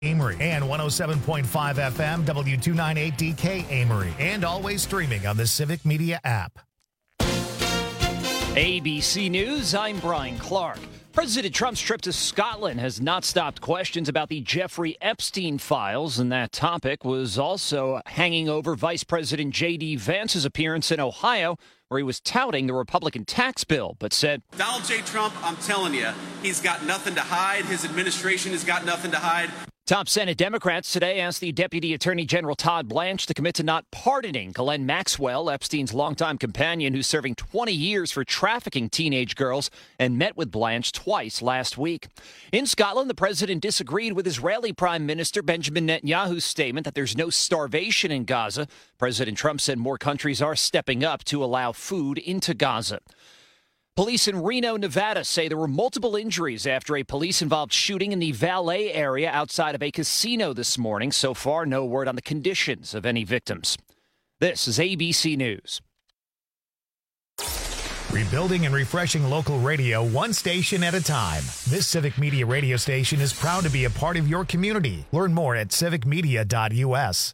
Amory and 107.5 FM W298DK Amory, and always streaming on the Civic Media app. ABC News, I'm Brian Clark. President Trump's trip to Scotland has not stopped questions about the Jeffrey Epstein files, and that topic was also hanging over Vice President J.D. Vance's appearance in Ohio, where he was touting the Republican tax bill, but said, Donald J. Trump, I'm telling you, he's got nothing to hide. His administration has got nothing to hide. Top Senate Democrats today asked the Deputy Attorney General Todd Blanche to commit to not pardoning Ghislaine Maxwell, Epstein's longtime companion, who's serving 20 years for trafficking teenage girls, and met with Blanche twice last week. In Scotland, the president disagreed with Israeli Prime Minister Benjamin Netanyahu's statement that there's no starvation in Gaza. President Trump said more countries are stepping up to allow food into Gaza. Police in Reno, Nevada say there were multiple injuries after a police-involved shooting in the valet area outside of a casino this morning. So far, no word on the conditions of any victims. This is ABC News. Rebuilding and refreshing local radio one station at a time. This Civic Media radio station is proud to be a part of your community. Learn more at civicmedia.us.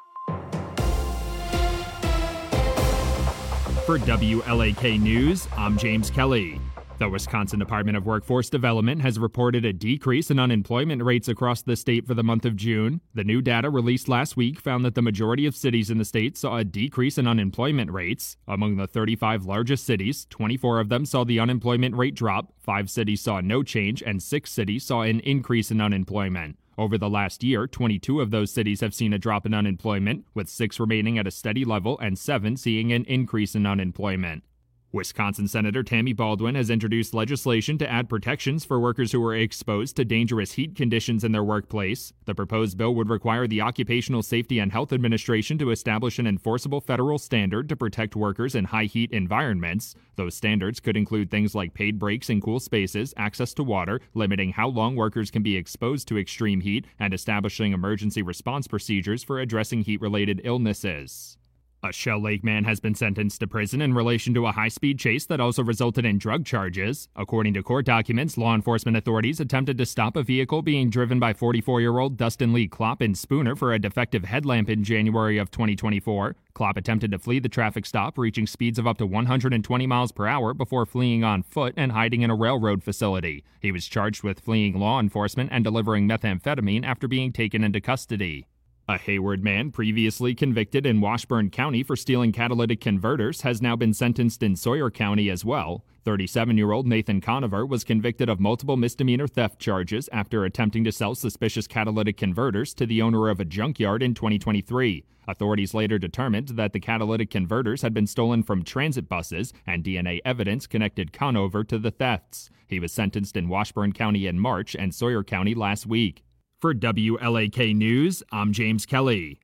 For WLAK News, I'm James Kelly. The Wisconsin Department of Workforce Development has reported a decrease in unemployment rates across the state for the month of June. The new data released last week found that the majority of cities in the state saw a decrease in unemployment rates. Among the 35 largest cities, 24 of them saw the unemployment rate drop, 5 cities saw no change, and 6 cities saw an increase in unemployment. Over the last year, 22 of those cities have seen a drop in unemployment, with 6 remaining at a steady level and 7 seeing an increase in unemployment. Wisconsin Senator Tammy Baldwin has introduced legislation to add protections for workers who are exposed to dangerous heat conditions in their workplace. The proposed bill would require the Occupational Safety and Health Administration to establish an enforceable federal standard to protect workers in high heat environments. Those standards could include things like paid breaks in cool spaces, access to water, limiting how long workers can be exposed to extreme heat, and establishing emergency response procedures for addressing heat-related illnesses. A Shell Lake man has been sentenced to prison in relation to a high-speed chase that also resulted in drug charges. According to court documents, law enforcement authorities attempted to stop a vehicle being driven by 44-year-old Dustin Lee Klopp in Spooner for a defective headlamp in January of 2024. Klopp attempted to flee the traffic stop, reaching speeds of up to 120 miles per hour before fleeing on foot and hiding in a railroad facility. He was charged with fleeing law enforcement and delivering methamphetamine after being taken into custody. A Hayward man previously convicted in Washburn County for stealing catalytic converters has now been sentenced in Sawyer County as well. 37-year-old Nathan Conover was convicted of multiple misdemeanor theft charges after attempting to sell suspicious catalytic converters to the owner of a junkyard in 2023. Authorities later determined that the catalytic converters had been stolen from transit buses, and DNA evidence connected Conover to the thefts. He was sentenced in Washburn County in March and Sawyer County last week. For WLAK News, I'm James Kelly.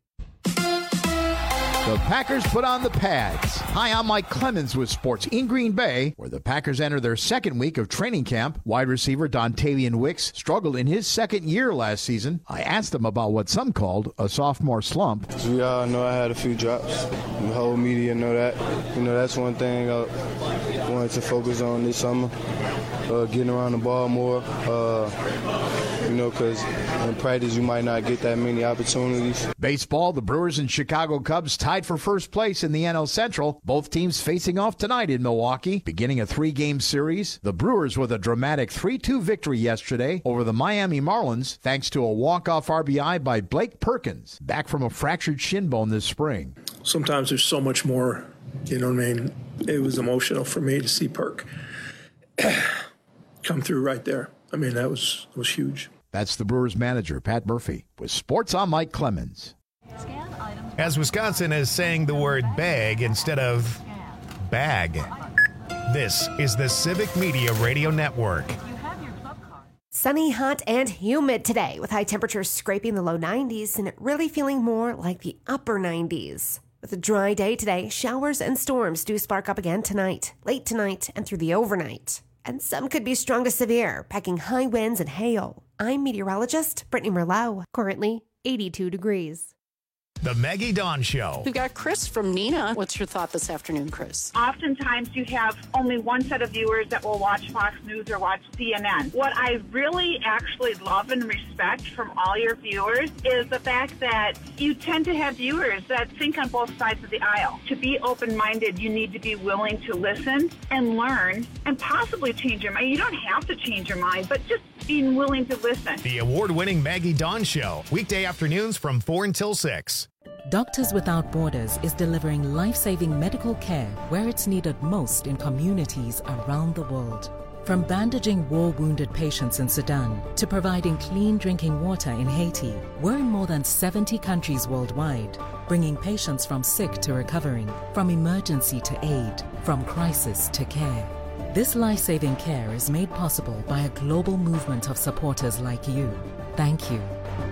The Packers put on the pads. Hi, I'm Mike Clemens with sports in Green Bay, where the Packers enter their second week of training camp. Wide receiver Dontavian Wicks struggled in his second year last season. I asked him about what some called a sophomore slump. We all know I had a few drops. The whole media know that. That's one thing I wanted to focus on this summer, getting around the ball more. Because in practice you might not get that many opportunities. Baseball, the Brewers and Chicago Cubs tied for first place in the NL Central. Both teams facing off tonight in Milwaukee, beginning a 3-game series. The Brewers with a dramatic 3-2 victory yesterday over the Miami Marlins, thanks to a walk-off RBI by Blake Perkins, back from a fractured shin bone this spring. Sometimes there's so much more, It was emotional for me to see Perk come through right there. That was huge. That's the Brewers manager, Pat Murphy. With sports, I'm Mike Clemens. As Wisconsin is saying the word bag instead of bag. This is the Civic Media Radio Network. Sunny, hot, and humid today, with high temperatures scraping the low 90s and it really feeling more like the upper 90s. With a dry day today, showers and storms do spark up again tonight, late tonight, and through the overnight. And some could be strong to severe, packing high winds and hail. I'm meteorologist Brittany Merlot, currently 82 degrees. The Maggie Dawn Show. We've got Chris from Nina. What's your thought this afternoon, Chris? Oftentimes you have only one set of viewers that will watch Fox News or watch CNN. What I really actually love and respect from all your viewers is the fact that you tend to have viewers that think on both sides of the aisle. To be open-minded, you need to be willing to listen and learn and possibly change your mind. You don't have to change your mind, but just being willing to listen. The award-winning Maggie Dawn Show. Weekday afternoons from 4 until 6. Doctors Without Borders is delivering life-saving medical care where it's needed most in communities around the world. From bandaging war-wounded patients in Sudan to providing clean drinking water in Haiti, we're in more than 70 countries worldwide, bringing patients from sick to recovering, from emergency to aid, from crisis to care. This life-saving care is made possible by a global movement of supporters like you. Thank you.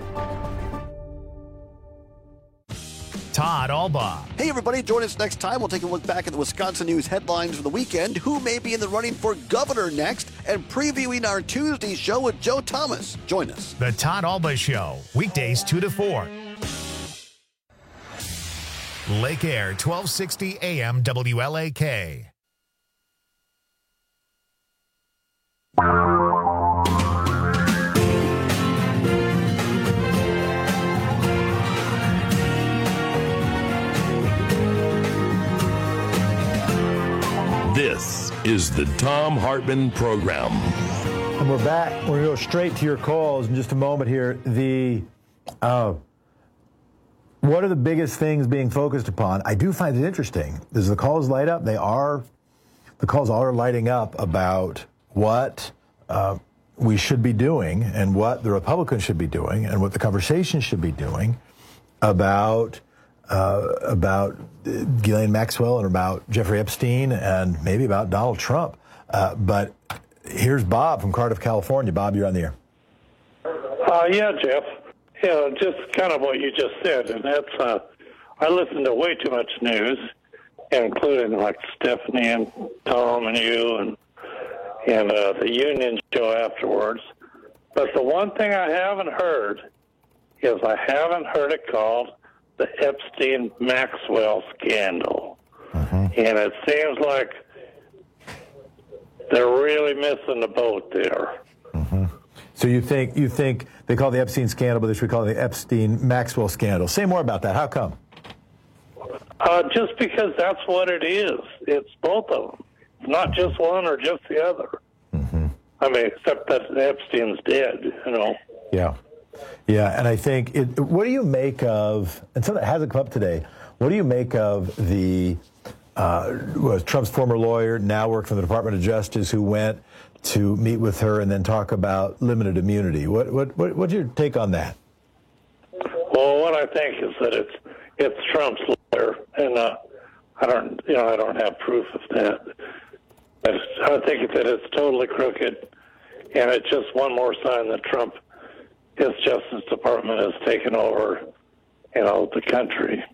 Todd Alba. Hey, everybody. Join us next time. We'll take a look back at the Wisconsin news headlines for the weekend, who may be in the running for governor next, and previewing our Tuesday show with Joe Thomas. Join us. The Todd Alba Show. Weekdays 2 to 4. Lake Air, 1260 AM WLAK. This is the Thom Hartmann Program. And we're back. We're going to go straight to your calls in just a moment here. What are the biggest things being focused upon? I do find it interesting. As the calls light up, the calls are lighting up about what we should be doing and what the Republicans should be doing and what the conversation should be doing about Ghislaine Maxwell and about Jeffrey Epstein and maybe about Donald Trump. But here's Bob from Cardiff, California. Bob, you're on the air. Yeah, Jeff. Yeah, just kind of what you just said. And that's, I listen to way too much news, including like Stephanie and Tom and you and the Union show afterwards. But the one thing I haven't heard is I haven't heard it called the Epstein-Maxwell scandal. And it seems like they're really missing the boat there. So you think they call it the Epstein scandal, but they should call it the Epstein-Maxwell scandal. Say more about that. How come? Just because that's what it is. It's both of them. It's not just one or just the other. I mean, except that Epstein's dead, you know. Yeah. Yeah, and I think, what do you make of, and something that hasn't come up today, what do you make of the, Trump's former lawyer, now works for the Department of Justice, who went to meet with her and then talk about limited immunity? What's your take on that? Well, what I think is that it's Trump's lawyer, and I don't have proof of that. I think that it's totally crooked, and it's just one more sign that Trump, his Justice Department, has taken over, the country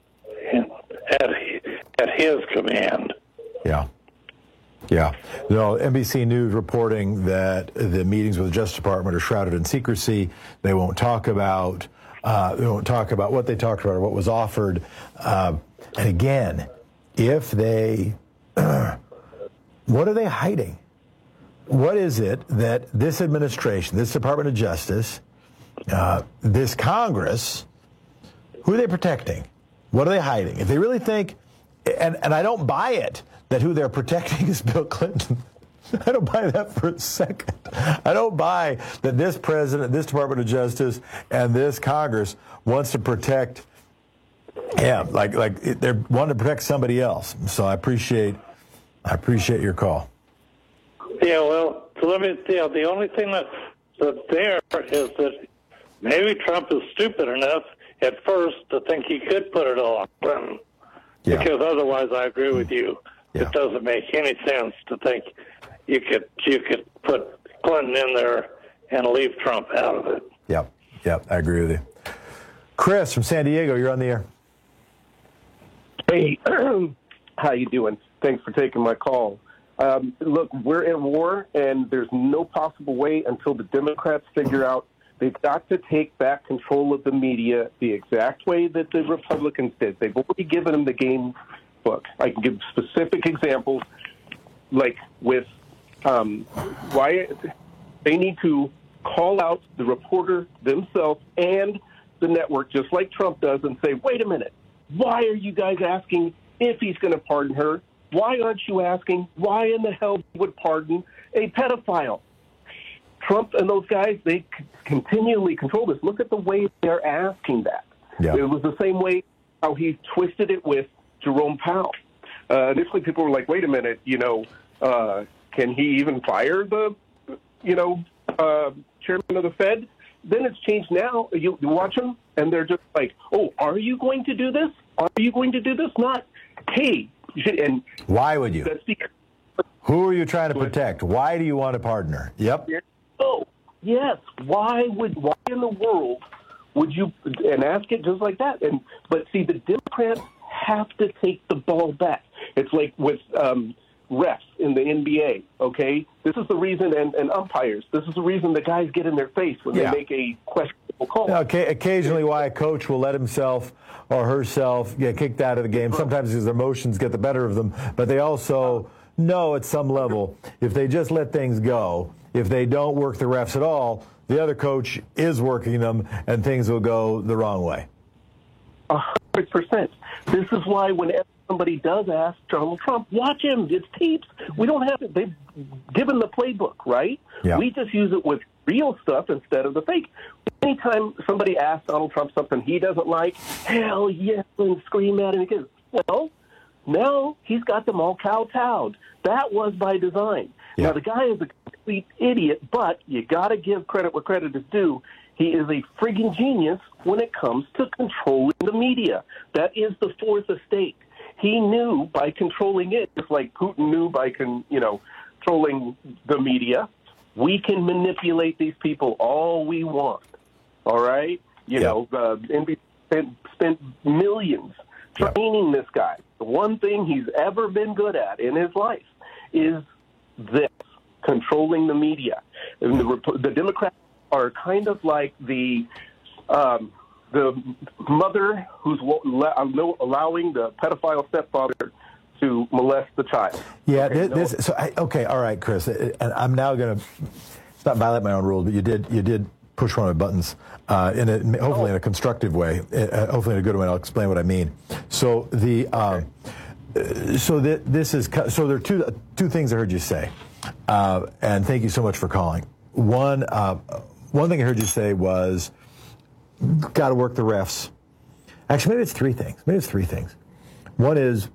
at his command. Yeah. Yeah. NBC News reporting that the meetings with the Justice Department are shrouded in secrecy. They won't talk about what they talked about or what was offered. And again, if they, what are they hiding? What is it that this administration, this Department of Justice, this Congress, who are they protecting? What are they hiding? If they really think, and I don't buy it, that who they're protecting is Bill Clinton. I don't buy that for a second. I don't buy that this president, this Department of Justice, and this Congress wants to protect him. Like they're wanting to protect somebody else. So I appreciate your call. Yeah, well, so let me. The only thing that's there is that maybe Trump is stupid enough at first to think he could put it all on Clinton. Yeah. Because otherwise, I agree with you. Yeah. It doesn't make any sense to think you could put Clinton in there and leave Trump out of it. Yep, I agree with you. Chris from San Diego, you're on the air. Hey, how you doing? Thanks for taking my call. Look, we're in war, and there's no possible way until the Democrats figure out They've got to take back control of the media the exact way that the Republicans did. They've already given them the game book. I can give specific examples, like with why they need to call out the reporter themselves and the network, just like Trump does, and say, wait a minute, why are you guys asking if he's going to pardon her? Why aren't you asking why in the hell he would pardon a pedophile? Trump and those guys, they continually control this. Look at the way they're asking that. Yeah. It was the same way how he twisted it with Jerome Powell. Initially, people were like, wait a minute, can he even fire the, chairman of the Fed? Then it's changed now. You watch them, and they're just like, oh, are you going to do this? Are you going to do this? Not, hey. And why would you? Who are you trying to protect? Why do you want a partner? Yep. Oh, yes. Why in the world would you, and ask it just like that. But see, the Democrats have to take the ball back. It's like with refs in the NBA, okay? This is the reason, and umpires, this is the reason the guys get in their face when they make a questionable call. Occasionally why a coach will let himself or herself get kicked out of the game, sometimes because their emotions get the better of them, but they also know at some level, if they just let things go, if they don't work the refs at all, the other coach is working them, and things will go the wrong way. 100%. This is why whenever somebody does ask Donald Trump, watch him, it's tapes. We don't have it. They've given the playbook, right? Yeah. We just use it with real stuff instead of the fake. Anytime somebody asks Donald Trump something he doesn't like, hell yes, and scream at him again. Well, now he's got them all kowtowed. That was by design. Yeah. Now, the guy is a complete idiot, but you got to give credit where credit is due. He is a friggin' genius when it comes to controlling the media. That is the fourth estate. He knew by controlling it, just like Putin knew by controlling the media, we can manipulate these people all we want. All right? NBC spent millions training this guy. The one thing he's ever been good at in his life is this, controlling the media. And the Democrats are kind of like the mother who's allowing the pedophile stepfather to molest the child. Yeah, all right, Chris. And I'm now going to not violate my own rules, but you did push one of my buttons hopefully in a constructive way, hopefully in a good way. I'll explain what I mean. So there are two things I heard you say, and thank you so much for calling. One thing I heard you say was, got to work the refs. Actually, maybe it's three things. One is,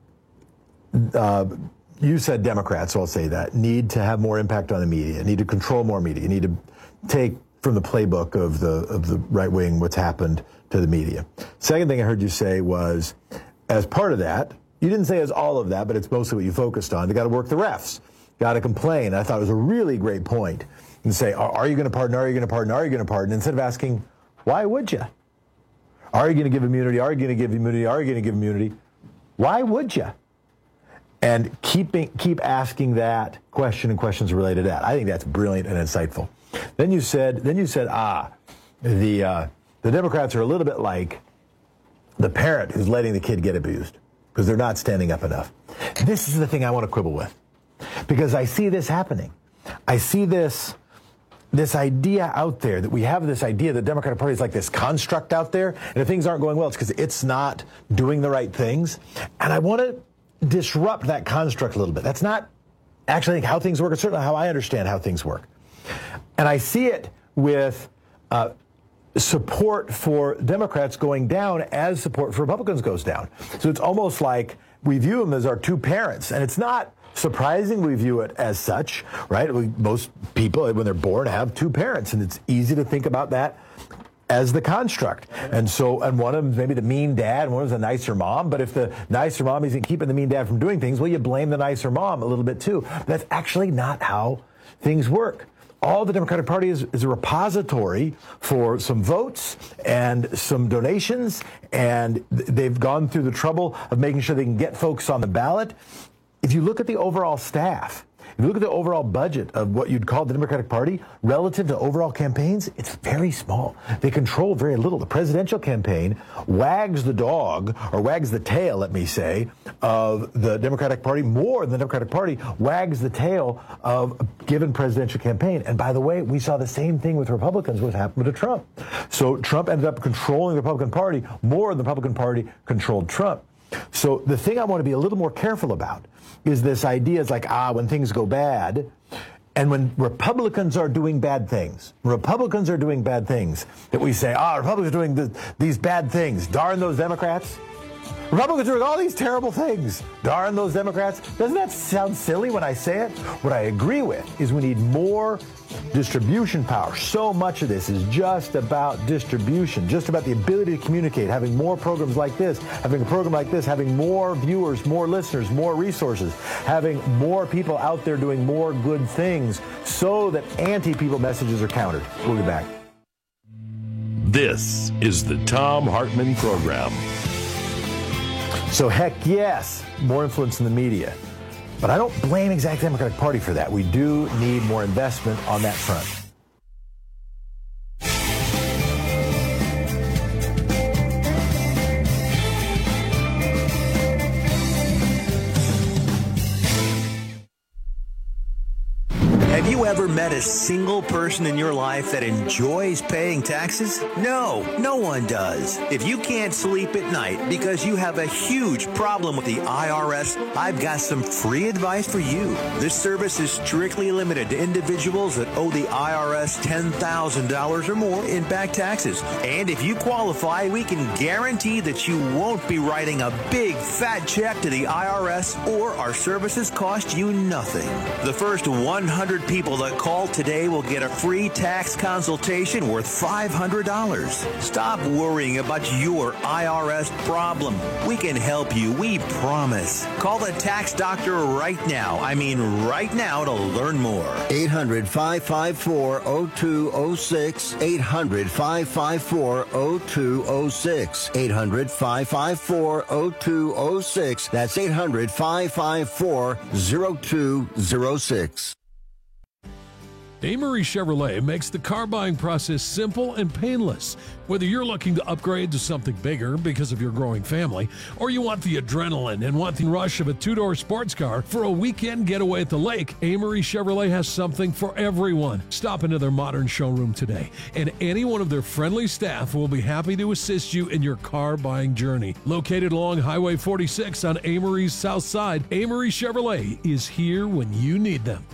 you said Democrats, so I'll say that, need to have more impact on the media, need to control more media, need to take from the playbook of the right wing what's happened to the media. Second thing I heard you say was, as part of that, you didn't say as all of that, but it's mostly what you focused on, they got to work the refs, got to complain. I thought it was a really great point. And say, are you going to pardon? Are you going to pardon? Are you going to pardon? Instead of asking, why would you? Are you going to give immunity? Are you going to give immunity? Are you going to give immunity? Why would you? And keep asking that question and questions related to that. I think that's brilliant and insightful. Then you said, the Democrats are a little bit like the parent who's letting the kid get abused because they're not standing up enough. This is the thing I want to quibble with, because I see this happening. I see this idea out there that we have this idea that the Democratic Party is like this construct out there, and if things aren't going well, it's because it's not doing the right things. And I want to disrupt that construct a little bit. That's not actually how things work. It's certainly how I understand how things work. And I see it with support for Democrats going down as support for Republicans goes down. So it's almost like we view them as our two parents, and it's not surprising we view it as such, right? Most people, when they're born, have two parents, and it's easy to think about that as the construct. And one of them is maybe the mean dad, and one of them is a nicer mom. But if the nicer mom isn't keeping the mean dad from doing things, well, you blame the nicer mom a little bit too. But that's actually not how things work. All the Democratic Party is a repository for some votes and some donations, and they've gone through the trouble of making sure they can get folks on the ballot. If you look at the overall staff, If you look at the overall budget of what you'd call the Democratic Party relative to overall campaigns, it's very small. They control very little. The presidential campaign wags the dog, or wags the tail, let me say, of the Democratic Party more than the Democratic Party wags the tail of a given presidential campaign. And by the way, we saw the same thing with Republicans, what happened to Trump. So Trump ended up controlling the Republican Party more than the Republican Party controlled Trump. So the thing I want to be a little more careful about is this idea is like, when things go bad, and when Republicans are doing bad things, that we say, Republicans are doing these bad things. Darn those Democrats. Republicans are doing all these terrible things. Darn those Democrats. Doesn't that sound silly when I say it? What I agree with is we need more distribution power. So much of this is just about distribution, just about the ability to communicate, having more programs like this, having a program like this, having more viewers, more listeners, more resources, having more people out there doing more good things so that anti-people messages are countered. We'll be back. This is the Thom Hartmann Program. So heck yes, more influence in the media. But I don't blame exactly the Democratic Party for that. We do need more investment on that front. Have you ever met a single person in your life that enjoys paying taxes? No, no one does. If you can't sleep at night because you have a huge problem with the IRS, I've got some free advice for you. This service is strictly limited to individuals that owe the IRS $10,000 or more in back taxes. And if you qualify, we can guarantee that you won't be writing a big fat check to the IRS, or our services cost you nothing. The first 100 people that call today will get a free tax consultation worth $500. Stop worrying about your IRS problem. We can help you, we promise. Call the tax doctor right now. I mean right now, to learn more. 800-554-0206. 800-554-0206. 800-554-0206. That's 800-554-0206. Amory Chevrolet makes the car buying process simple and painless. Whether you're looking to upgrade to something bigger because of your growing family, or you want the adrenaline and want the rush of a two-door sports car for a weekend getaway at the lake, Amory Chevrolet has something for everyone. Stop into their modern showroom today, and any one of their friendly staff will be happy to assist you in your car buying journey. Located along Highway 46 on Amory's south side, Amory Chevrolet is here when you need them.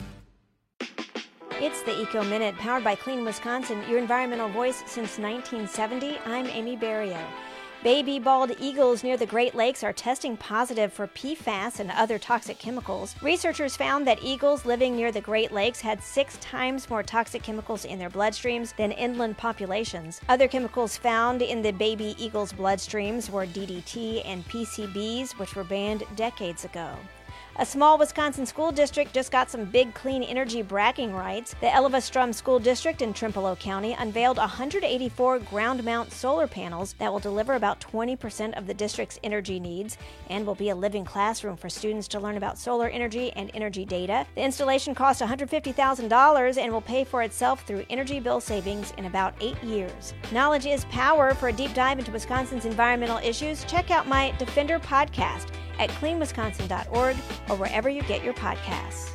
It's the Eco Minute, powered by Clean Wisconsin, your environmental voice since 1970. I'm Amy Barrio. Baby bald eagles near the Great Lakes are testing positive for PFAS and other toxic chemicals. Researchers found that eagles living near the Great Lakes had 6 times more toxic chemicals in their bloodstreams than inland populations. Other chemicals found in the baby eagles' bloodstreams were DDT and PCBs, which were banned decades ago. A small Wisconsin school district just got some big clean energy bragging rights. The Elva-Strum School District in Trimpelow County unveiled 184 ground-mount solar panels that will deliver about 20% of the district's energy needs and will be a living classroom for students to learn about solar energy and energy data. The installation cost $150,000 and will pay for itself through energy bill savings in about 8 years. Knowledge is power. For a deep dive into Wisconsin's environmental issues, check out my Defender podcast at cleanwisconsin.org or wherever you get your podcasts.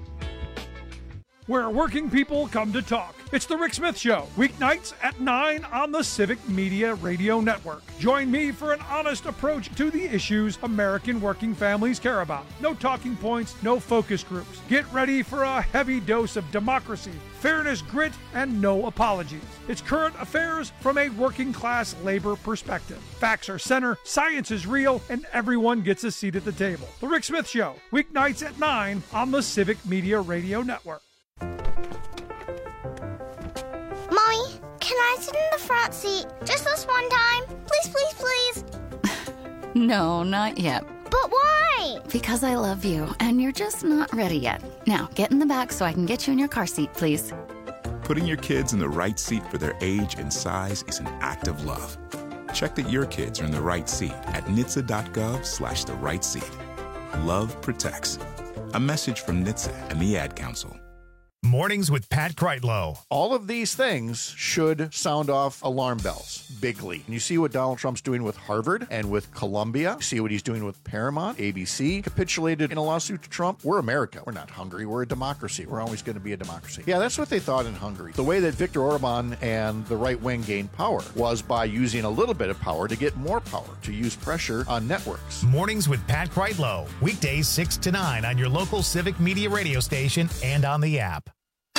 Where working people come to talk. It's The Rick Smith Show, weeknights at 9 on the Civic Media Radio Network. Join me for an honest approach to the issues American working families care about. No talking points, no focus groups. Get ready for a heavy dose of democracy, fairness, grit, and no apologies. It's current affairs from a working class labor perspective. Facts are center, science is real, and everyone gets a seat at the table. The Rick Smith Show, weeknights at 9 on the Civic Media Radio Network. Mommy, can I sit in the front seat just this one time? Please, please, please. No, not yet. But why? Because I love you, and you're just not ready yet. Now, get in the back so I can get you in your car seat, please. Putting your kids in the right seat for their age and size is an act of love. Check that your kids are in the right seat at nhtsa.gov/the right seat. Love protects. A message from NHTSA and the Ad Council. Mornings with Pat Kreitlow. All of these things should sound off alarm bells bigly. And you see what Donald Trump's doing with Harvard and with Columbia. You see what he's doing with Paramount. ABC capitulated in a lawsuit to Trump. We're America. We're not Hungary. We're a democracy. We're always going to be a democracy. Yeah, that's what they thought in Hungary. The way that Viktor Orban and the right wing gained power was by using a little bit of power to get more power, to use pressure on networks. Mornings with Pat Kreitlow. Weekdays 6 to 9 on your local Civic Media radio station and on the app.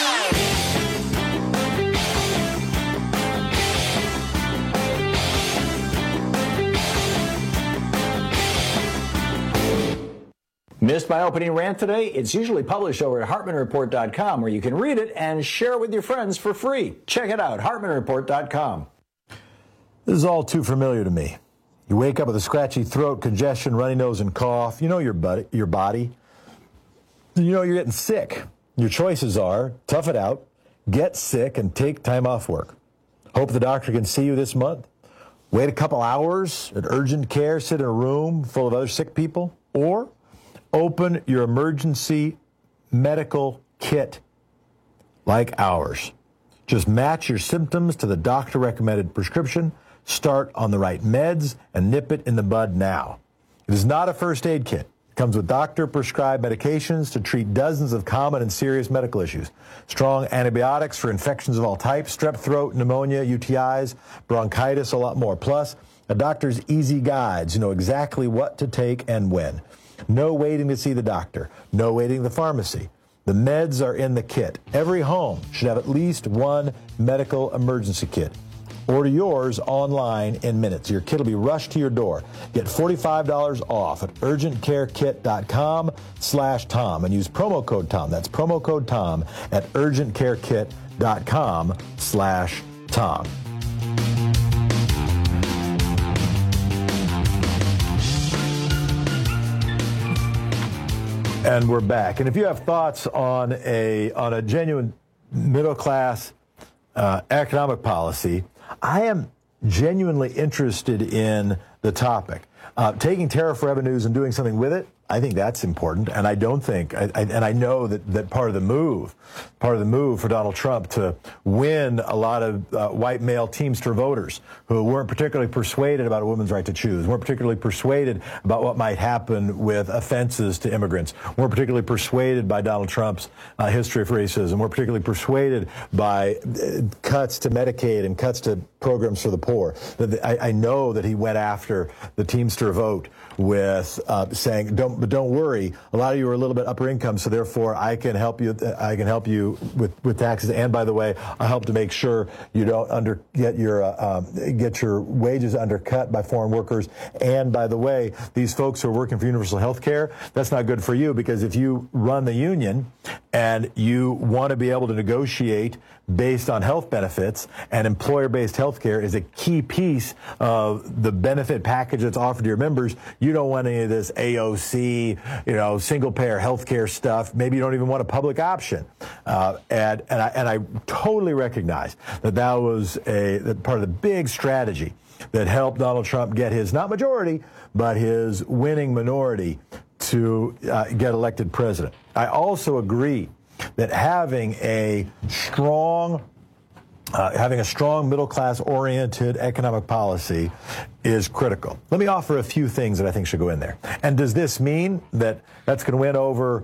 Missed my opening rant today? It's usually published over at HartmanReport.com, where you can read it and share it with your friends for free. Check it out, HartmanReport.com. This is all too familiar to me. You wake up with a scratchy throat, congestion, runny nose, and cough. You know your body. You know you're getting sick. Your choices are tough it out, get sick, and take time off work. Hope the doctor can see you this month. Wait a couple hours at urgent care, sit in a room full of other sick people, or open your emergency medical kit like ours. Just match your symptoms to the doctor-recommended prescription, start on the right meds, and nip it in the bud now. It is not a first aid kit. It comes with doctor-prescribed medications to treat dozens of common and serious medical issues. Strong antibiotics for infections of all types, strep throat, pneumonia, UTIs, bronchitis, a lot more. Plus, a doctor's easy guides. You know exactly what to take and when. No waiting to see the doctor. No waiting at the pharmacy. The meds are in the kit. Every home should have at least one medical emergency kit. Order yours online in minutes. Your kit will be rushed to your door. Get $45 off at urgentcarekit.com/Tom and use promo code Tom. That's promo code Tom at urgentcarekit.com/Tom. And we're back. And if you have thoughts on a genuine middle-class economic policy, I am genuinely interested in the topic. Taking tariff revenues and doing something with it, I think that's important. And I don't think, and I know that part of the move for Donald Trump to win a lot of white male Teamster voters who weren't particularly persuaded about a woman's right to choose, weren't particularly persuaded about what might happen with offenses to immigrants, weren't particularly persuaded by Donald Trump's history of racism, weren't particularly persuaded by cuts to Medicaid and cuts to programs for the poor. I know that he went after the Teamster vote with saying, don't worry, a lot of you are a little bit upper income, so therefore I can help you with taxes, and by the way, I'll help to make sure you don't get your wages undercut by foreign workers, and by the way, these folks who are working for universal health care, that's not good for you, because if you run the union and you want to be able to negotiate based on health benefits, and employer-based health care is a key piece of the benefit package that's offered to your members, you don't want any of this AOC, single-payer health care stuff. Maybe you don't even want a public option. And I totally recognize that was that part of the big strategy that helped Donald Trump get his, not majority, but his winning minority to get elected president. I also agree that having a strong middle-class oriented economic policy is critical. Let me offer a few things that I think should go in there. And does this mean that that's going to win over?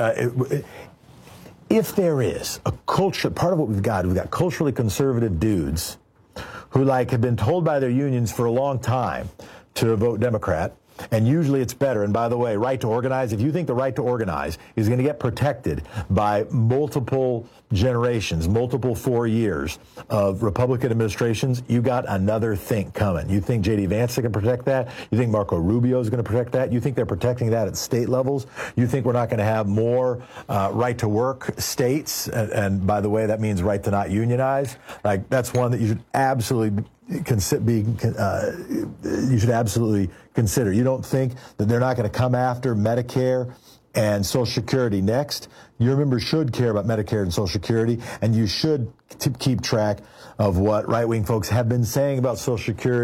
If there is a culture, part of what we've got culturally conservative dudes who have been told by their unions for a long time to vote Democrat. And usually it's better. And by the way, right to organize, if you think the right to organize is going to get protected by multiple generations, multiple 4 years of Republican administrations, you got another thing coming. You think J.D. Vance can protect that? You think Marco Rubio is going to protect that? You think they're protecting that at state levels? You think we're not going to have more right to work states? And by the way, that means right to not unionize. That's one that you should absolutely consider. You don't think that they're not going to come after Medicare and Social Security next? Your members should care about Medicare and Social Security, and you should keep track of what right-wing folks have been saying about Social Security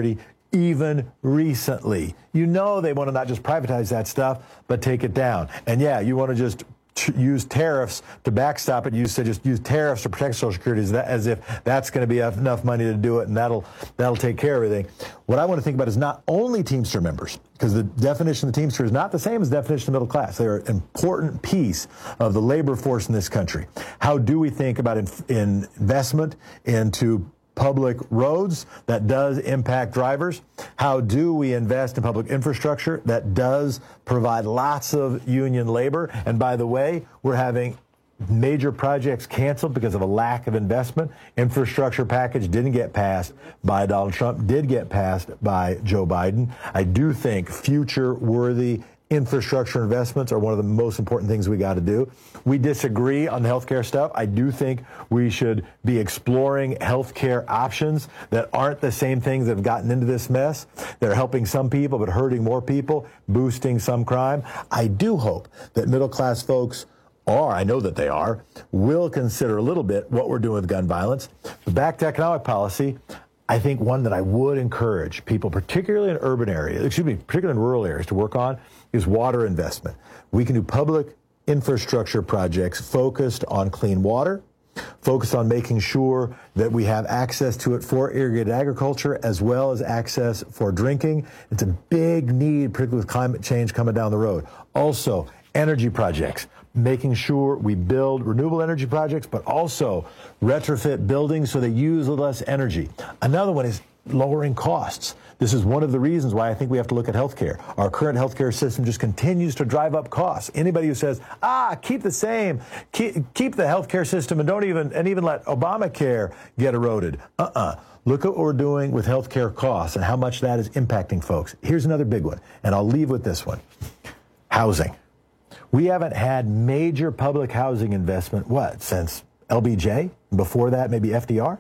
even recently. You know they want to not just privatize that stuff, but take it down. And yeah, you want to just use tariffs to backstop it. You say just use tariffs to protect Social Security as if that's going to be enough money to do it, and that'll take care of everything. What I want to think about is not only Teamster members, because the definition of the Teamster is not the same as the definition of middle class. They're an important piece of the labor force in this country. How do we think about investment into public roads that does impact drivers? How do we invest in public infrastructure that does provide lots of union labor? And by the way, we're having major projects canceled because of a lack of investment. Infrastructure package didn't get passed by Donald Trump, did get passed by Joe Biden. I do think future-worthy infrastructure investments are one of the most important things we got to do. We disagree on the healthcare stuff. I do think we should be exploring healthcare options that aren't the same things that have gotten into this mess. They're helping some people but hurting more people, boosting some crime. I do hope that middle-class folks I know that they will consider a little bit what we're doing with gun violence. But back to economic policy, I think one that I would encourage people, particularly in urban areas, particularly in rural areas, to work on is water investment. We can do public infrastructure projects focused on clean water, focused on making sure that we have access to it for irrigated agriculture as well as access for drinking. It's a big need, particularly with climate change coming down the road. Also, energy projects, making sure we build renewable energy projects, but also retrofit buildings so they use less energy. Another one is lowering costs. This is one of the reasons why I think we have to look at healthcare. Our current healthcare system just continues to drive up costs. Anybody who says, keep the same, keep the healthcare system and don't even let Obamacare get eroded. Look at what we're doing with healthcare costs and how much that is impacting folks. Here's another big one, and I'll leave with this one. Housing. We haven't had major public housing investment, since LBJ? Before that, maybe FDR?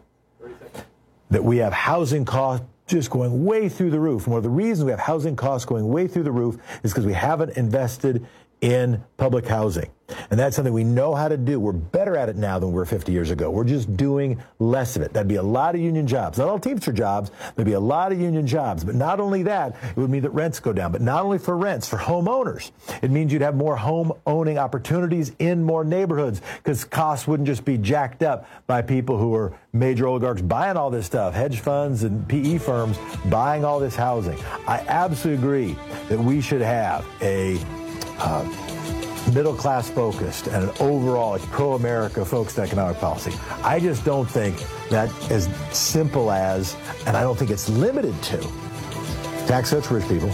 That we have housing costs just going way through the roof. And one of the reasons we have housing costs going way through the roof is because we haven't invested in public housing. And that's something we know how to do. We're better at it now than we were 50 years ago. We're just doing less of it. That'd be a lot of union jobs. Not all Teamster jobs. There'd be a lot of union jobs. But not only that, it would mean that rents go down. But not only for rents, for homeowners. It means you'd have more home owning opportunities in more neighborhoods because costs wouldn't just be jacked up by people who are major oligarchs buying all this stuff, hedge funds and PE firms buying all this housing. I absolutely agree that we should have a middle-class focused and an overall pro-America focused economic policy. I just don't think that as simple as, and I don't think it's limited to, tax cuts for rich people,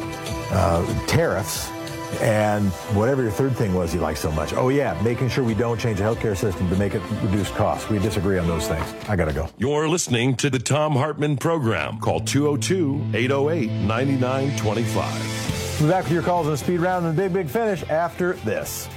tariffs, and whatever your third thing was you like so much. Oh, yeah, making sure we don't change the healthcare system to make it reduce costs. We disagree on those things. I got to go. You're listening to the Thom Hartmann Program. Call 202-808-9925. We'll be back with your calls on the speed round and the big finish after this.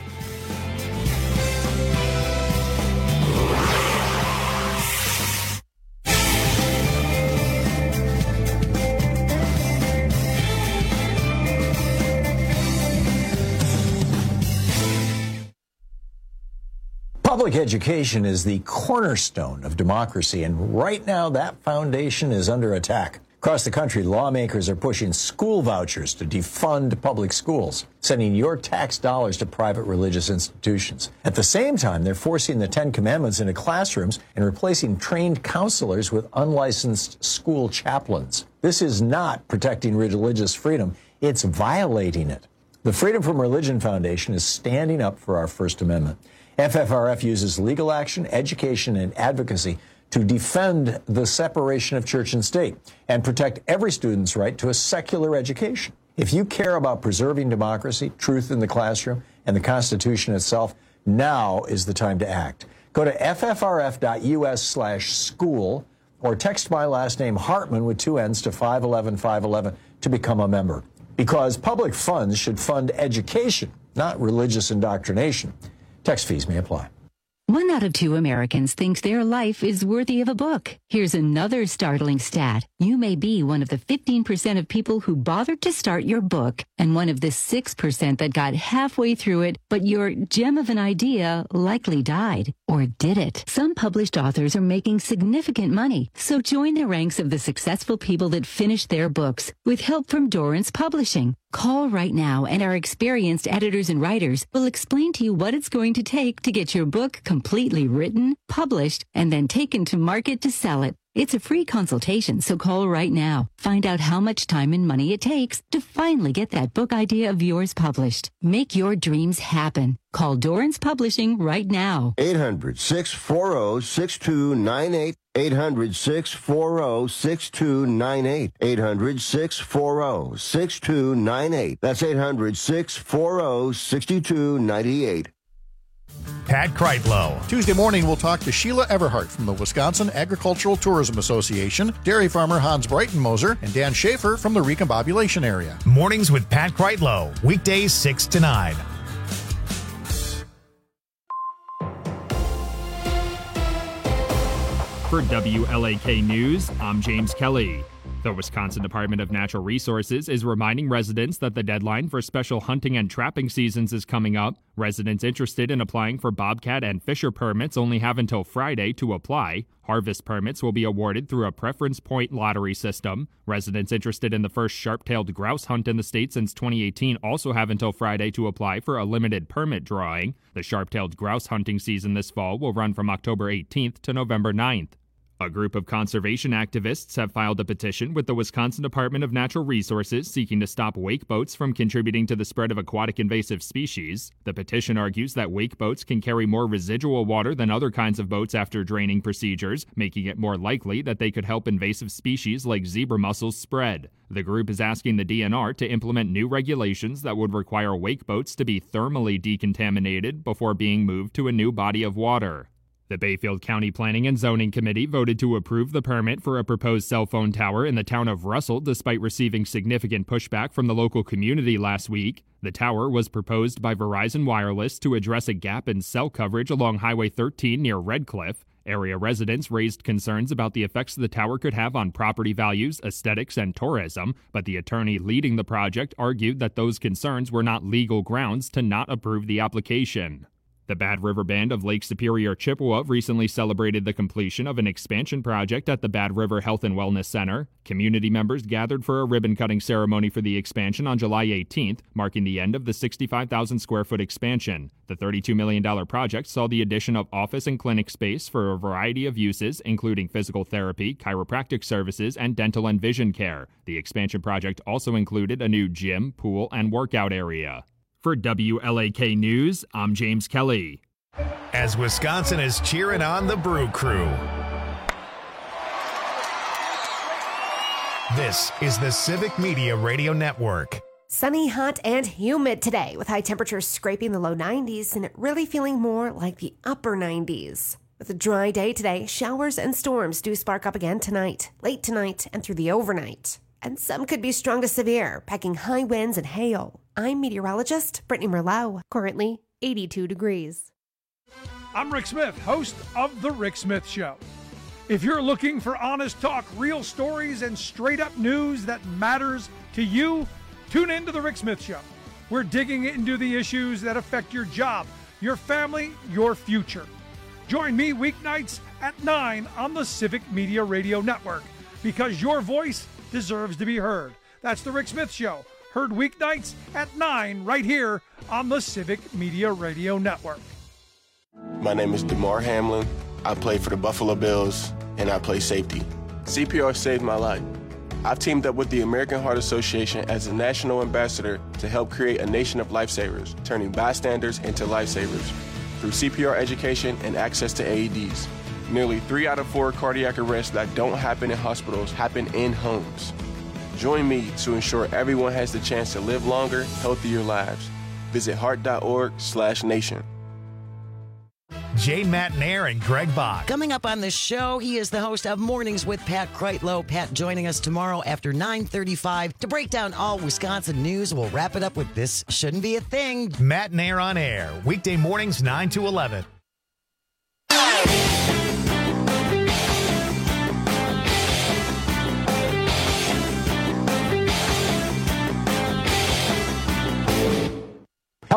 Public education is the cornerstone of democracy, and right now that foundation is under attack. Across the country, lawmakers are pushing school vouchers to defund public schools, sending your tax dollars to private religious institutions. At the same time, they're forcing the Ten Commandments into classrooms and replacing trained counselors with unlicensed school chaplains. This is not protecting religious freedom, it's violating it. The Freedom from Religion Foundation is standing up for our First Amendment. FFRF uses legal action, education, and advocacy to defend the separation of church and state and protect every student's right to a secular education. If you care about preserving democracy, truth in the classroom, and the Constitution itself, now is the time to act. Go to ffrf.us/school or text my last name Hartmann with 2 N's to 511-511 to become a member. Because public funds should fund education, not religious indoctrination. Text fees may apply. 1 out of 2 Americans thinks their life is worthy of a book. Here's another startling stat. You may be one of the 15% of people who bothered to start your book and one of the 6% that got halfway through it, but your gem of an idea likely died. Or did it? Some published authors are making significant money, so join the ranks of the successful people that finished their books with help from Dorrance Publishing. Call right now and our experienced editors and writers will explain to you what it's going to take to get your book completely written, published, and then taken to market to sell it. It's a free consultation, so call right now. Find out how much time and money it takes to finally get that book idea of yours published. Make your dreams happen. Call Dorrance Publishing right now. 800-640-6298. 800-640-6298. 800-640-6298. That's 800-640-6298. Pat Kreitlow. Tuesday morning, we'll talk to Sheila Everhart from the Wisconsin Agricultural Tourism Association, dairy farmer Hans Breitenmoser, and Dan Schaefer from the Recombobulation area. Mornings with Pat Kreitlow. Weekdays 6 to 9. For WLAK News, I'm James Kelly. The Wisconsin Department of Natural Resources is reminding residents that the deadline for special hunting and trapping seasons is coming up. Residents interested in applying for bobcat and fisher permits only have until Friday to apply. Harvest permits will be awarded through a preference point lottery system. Residents interested in the first sharp-tailed grouse hunt in the state since 2018 also have until Friday to apply for a limited permit drawing. The sharp-tailed grouse hunting season this fall will run from October 18th to November 9th. A group of conservation activists have filed a petition with the Wisconsin Department of Natural Resources seeking to stop wake boats from contributing to the spread of aquatic invasive species. The petition argues that wake boats can carry more residual water than other kinds of boats after draining procedures, making it more likely that they could help invasive species like zebra mussels spread. The group is asking the DNR to implement new regulations that would require wake boats to be thermally decontaminated before being moved to a new body of water. The Bayfield County Planning and Zoning Committee voted to approve the permit for a proposed cell phone tower in the town of Russell despite receiving significant pushback from the local community last week. The tower was proposed by Verizon Wireless to address a gap in cell coverage along Highway 13 near Red Cliff. Area residents raised concerns about the effects the tower could have on property values, aesthetics, and tourism, but the attorney leading the project argued that those concerns were not legal grounds to not approve the application. The Bad River Band of Lake Superior, Chippewa recently celebrated the completion of an expansion project at the Bad River Health and Wellness Center. Community members gathered for a ribbon-cutting ceremony for the expansion on July 18th, marking the end of the 65,000-square-foot expansion. The $32 million project saw the addition of office and clinic space for a variety of uses, including physical therapy, chiropractic services, and dental and vision care. The expansion project also included a new gym, pool, and workout area. For WLAK News, I'm James Kelly. As Wisconsin is cheering on the Brew Crew. This is the Civic Media Radio Network. Sunny, hot, and humid today with high temperatures scraping the low 90s and it really feeling more like the upper 90s. With a dry day today, showers and storms do spark up again tonight, late tonight, and through the overnight. And some could be strong to severe, packing high winds and hail. I'm meteorologist Brittany Merlot, currently 82 degrees. I'm Rick Smith, host of The Rick Smith Show. If you're looking for honest talk, real stories, and straight-up news that matters to you, tune in to The Rick Smith Show. We're digging into the issues that affect your job, your family, your future. Join me weeknights at 9 on the Civic Media Radio Network, because your voice deserves to be heard. That's The Rick Smith Show, heard weeknights at 9 right here on the Civic Media Radio Network. My name is DeMar Hamlin. I play for the Buffalo Bills, and I play safety. CPR saved my life. I've teamed up with the American Heart Association as a national ambassador to help create a nation of lifesavers, turning bystanders into lifesavers through CPR education and access to AEDs. Nearly 3 out of 4 cardiac arrests that don't happen in hospitals happen in homes. Join me to ensure everyone has the chance to live longer, healthier lives. Visit heart.org/nation. Jane Matnair and Greg Bach. Coming up on the show, he is the host of Mornings with Pat Kreitlow. Pat joining us tomorrow after 9:35 to break down all Wisconsin news. We'll wrap it up with This Shouldn't Be a Thing. Matnair on air, weekday mornings 9 to 11.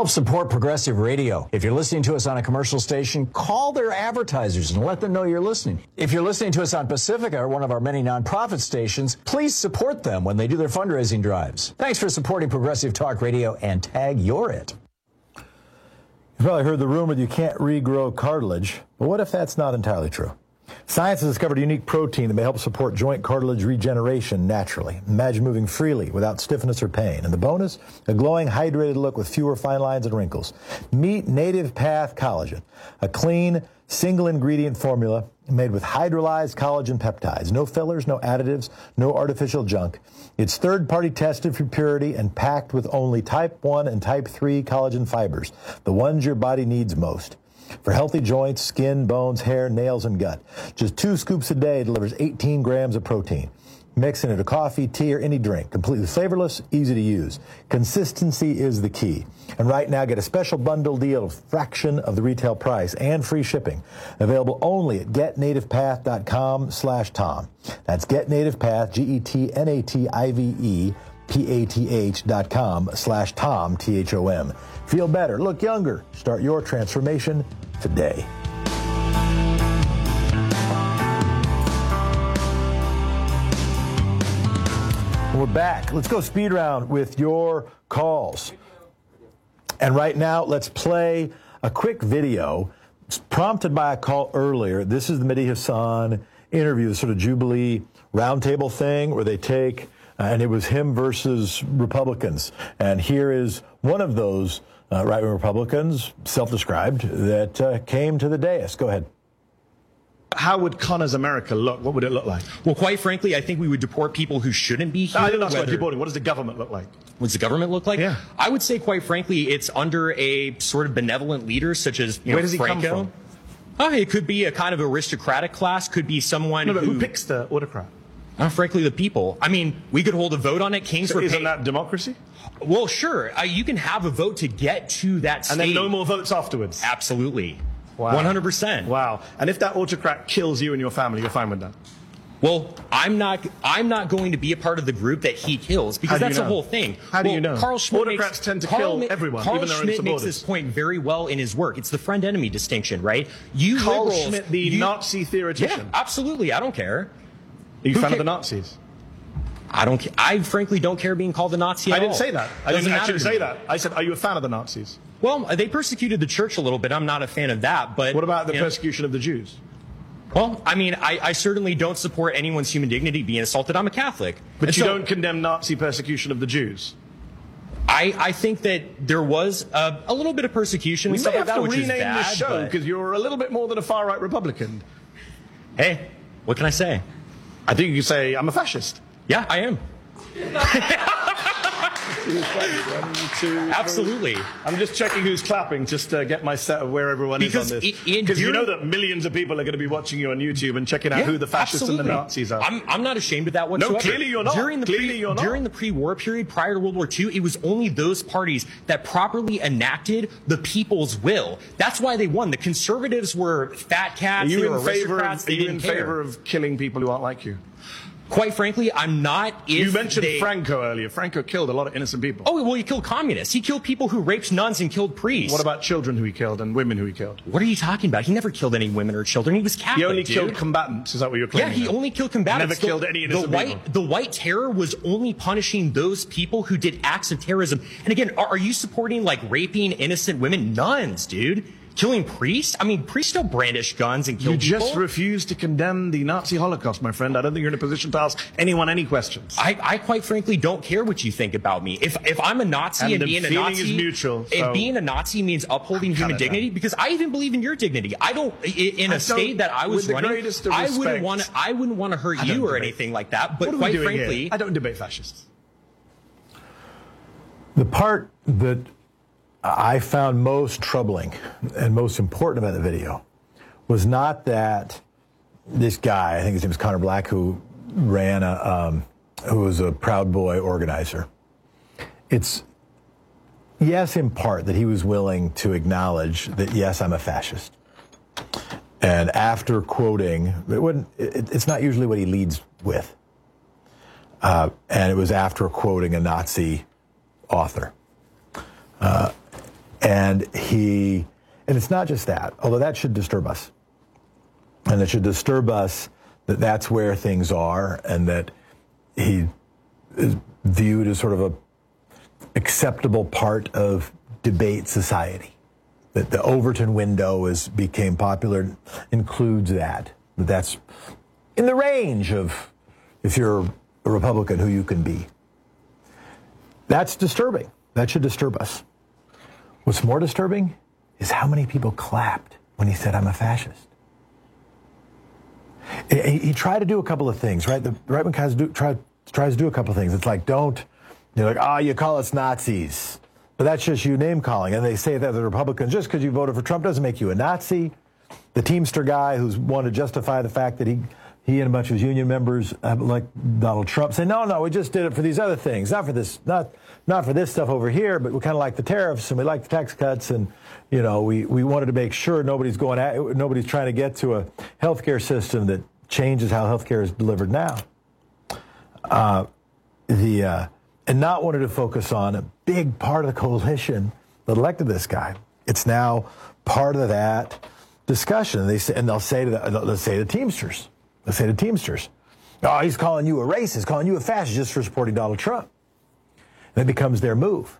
Help support Progressive Radio. If you're listening to us on a commercial station, call their advertisers and let them know you're listening. If you're listening to us on Pacifica or one of our many nonprofit stations, please support them when they do their fundraising drives. Thanks for supporting Progressive Talk Radio and tag You're It. You've probably heard the rumor that you can't regrow cartilage, but what if that's not entirely true? Science has discovered a unique protein that may help support joint cartilage regeneration naturally. Imagine moving freely without stiffness or pain. And the bonus, a glowing, hydrated look with fewer fine lines and wrinkles. Meet Native Path Collagen, a clean, single-ingredient formula made with hydrolyzed collagen peptides. No fillers, no additives, no artificial junk. It's third-party tested for purity and packed with only type 1 and type 3 collagen fibers, the ones your body needs most. For healthy joints, skin, bones, hair, nails, and gut. Just 2 scoops a day delivers 18 grams of protein. Mix it into coffee, tea, or any drink. Completely flavorless, easy to use. Consistency is the key. And right now, get a special bundle deal of fraction of the retail price and free shipping. Available only at getnativepath.com/Tom. That's getnativepath, GetNativePath.com/Tom, THOM. Feel better, look younger, start your transformation today. We're back. Let's go speed round with your calls. And right now, let's play a quick video. It's prompted by a call earlier. This is the Mehdi Hasan interview, the sort of Jubilee roundtable thing where they take, and it was him versus Republicans. And here is one of those right-wing Republicans, self-described, that came to the dais. Go ahead. How would Connor's America look? What would it look like? Well, quite frankly, I think we would deport people who shouldn't be here. I didn't ask about deporting. What does the government look like? What does the government look like? Yeah. I would say, quite frankly, it's under a sort of benevolent leader such as Where does he Franco. come from? It could be a kind of aristocratic class. Could be someone who picks the autocrat? Frankly, the people. I mean, we could hold a vote on it. Kings were isn't that democracy? Well, sure. You can have a vote to get to that stage. And then no more votes afterwards? Absolutely. Wow. 100%. Wow. And if that autocrat kills you and your family, you're fine with that? Well, I'm not going to be a part of the group that he kills because that's the whole thing. How do you know? Carl Schmitt autocrats tend to kill everyone, even their own supporters. Carl Schmitt makes this point very well in his work. It's the friend-enemy distinction, right? Carl Schmitt, the Nazi theoretician. Yeah, absolutely. I don't care. Are you a fan of the Nazis? I frankly don't care being called a Nazi at all. I didn't say that. I didn't actually say that. I said, are you a fan of the Nazis? Well, they persecuted the church a little bit. I'm not a fan of that. But what about the persecution of the Jews? Well, I mean, I certainly don't support anyone's human dignity being assaulted. I'm a Catholic. But you don't condemn Nazi persecution of the Jews? I think that there was a little bit of persecution. We and stuff may like have that, to which is rename bad, this show because you're a little bit more than a far-right Republican. Hey, what can I say? I think you can say, I'm a fascist. Yeah, I am. Absolutely. I'm just checking who's clapping just to get my set of where everyone is on this. Because you know that millions of people are going to be watching you on YouTube and checking out who the fascists and the Nazis are. I'm not ashamed of that whatsoever. No, clearly you're not. During the pre-war period, prior to World War II, it was only those parties that properly enacted the people's will. That's why they won. The conservatives were fat cats. Are you they were in favor aristocrats. are you in favor of killing people who aren't like you? Quite frankly, I'm not. You mentioned Franco earlier. Franco killed a lot of innocent people. Oh, well, he killed communists. He killed people who raped nuns and killed priests. What about children who he killed and women who he killed? What are you talking about? He never killed any women or children. He was Catholic. He only killed combatants. Is that what you're claiming? Yeah, he only killed combatants. Never killed any innocent people. The White Terror was only punishing those people who did acts of terrorism. And again, are you supporting like raping innocent women? Nuns, dude. Killing priests? I mean, priests don't brandish guns and kill people. You just refuse to condemn the Nazi Holocaust, my friend. I don't think you're in a position to ask anyone any questions. I quite frankly don't care what you think about me. If I'm a Nazi and being a Nazi, is mutual, if being a Nazi means upholding human dignity, because I even believe in your dignity. I don't. In a state that I was running, I wouldn't want to hurt you or anything like that. But quite frankly, I don't debate fascists. The part that I found most troubling and most important about the video was not that this guy, I think his name is Connor Black, who ran who was a Proud Boy organizer. It's, yes, in part, that he was willing to acknowledge that, yes, I'm a fascist. And after quoting, it's not usually what he leads with. And it was after quoting a Nazi author. And it's not just that, although that should disturb us. And it should disturb us that that's where things are, and that he is viewed as sort of a acceptable part of debate society. That the Overton window became popular, includes that. That's in the range of, if you're a Republican, who you can be. That's disturbing. That should disturb us. What's more disturbing is how many people clapped when he said, "I'm a fascist." He tried to do a couple of things, right? The right-wing tries to do a couple of things. It's like, you call us Nazis. But that's just you name-calling. And they say that the Republicans, just because you voted for Trump doesn't make you a Nazi. The Teamster guy who's wanted to justify the fact that he and a bunch of his union members, like Donald Trump, say, no, we just did it for these other things, not for this stuff over here, but we kind of like the tariffs and we like the tax cuts, and we wanted to make sure nobody's trying to get to a healthcare system that changes how healthcare is delivered now. And not wanted to focus on a big part of the coalition that elected this guy. It's now part of that discussion. They'll say to Teamsters. They'll say to Teamsters, "Oh, he's calling you a racist, calling you a fascist just for supporting Donald Trump." And it becomes their move.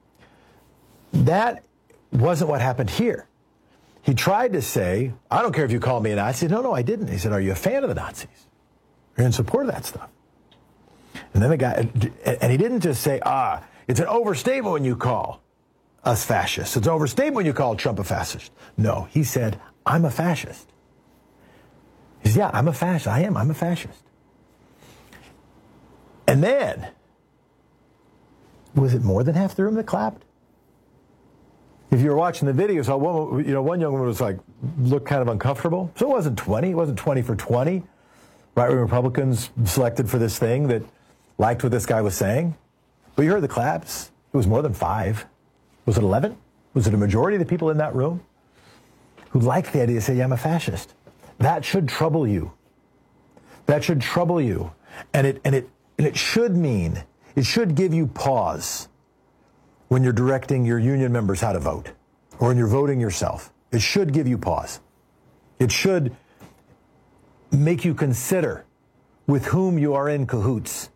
That wasn't what happened here. He tried to say, "I don't care if you call me a Nazi." I said, No, I didn't. He said, "Are you a fan of the Nazis? You're in support of that stuff." And then he didn't just say, it's an overstatement when you call us fascists. It's an overstatement when you call Trump a fascist. No, he said, "I'm a fascist." He said, "Yeah, I'm a fascist. I'm a fascist." And then, was it more than half the room that clapped? If you were watching the video, so one young woman was looked kind of uncomfortable. So it wasn't 20. It wasn't 20 for 20. Right-wing Republicans selected for this thing that liked what this guy was saying. But you heard the claps. It was more than 5. Was it 11? Was it a majority of the people in that room who liked the idea to say, "Yeah, I'm a fascist"? That should trouble you. That should trouble you. And it should give you pause when you're directing your union members how to vote, or when you're voting yourself. It should give you pause. It should make you consider with whom you are in cahoots,